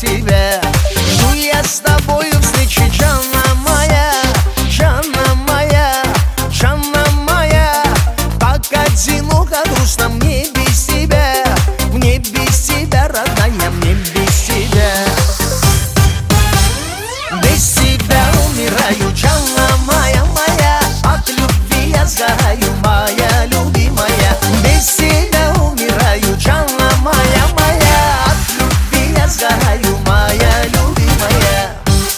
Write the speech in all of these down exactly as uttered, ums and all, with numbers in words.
тебя. Жду я с тобою встречи, Джанна моя, Джанна моя, Джанна моя. Так одиноко, грустно мне без тебя, мне без тебя, родная, мне без тебя. Без тебя умираю, Джанна моя, моя, от любви я сгораю, моя любимая. Без тебя умираю, Джанна моя, моя, от любви я сгораю, моя любимая.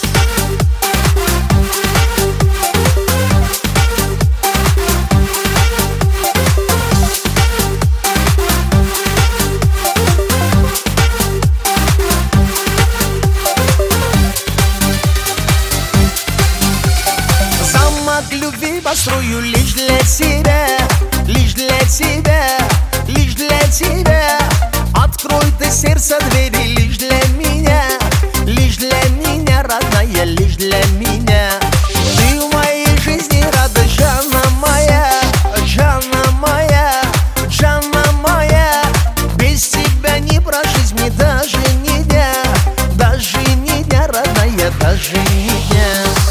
Замок любви построю лишь для тебя, лишь для тебя, лишь для тебя. Открой ты сердце двери лишь для меня, лишь для меня, родная, лишь для меня. Ты в моей жизни радость, Джанна моя, Джанна моя, Джанна моя. Без тебя не прожить мне даже ни дня, даже ни дня, родная, даже ни дня.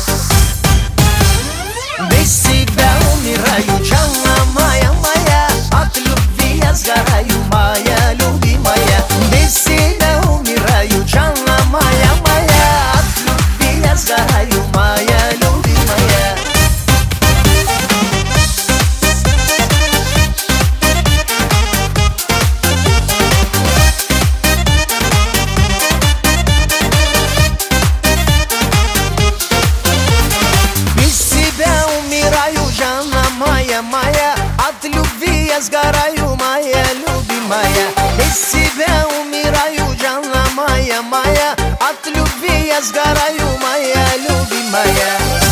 Без тебя умираю, Джанна моя, моя, от любви я сгораю, моя любимая. Без тебя умираю, Джанна моя, моя, от любви я сгораю, моя любимая. Без тебя умираю, Джанна моя, моя, от любви я сгораю, моя любимая. Без тебя умираю, Джанна моя, моя, от любви я сгораю, моя любимая.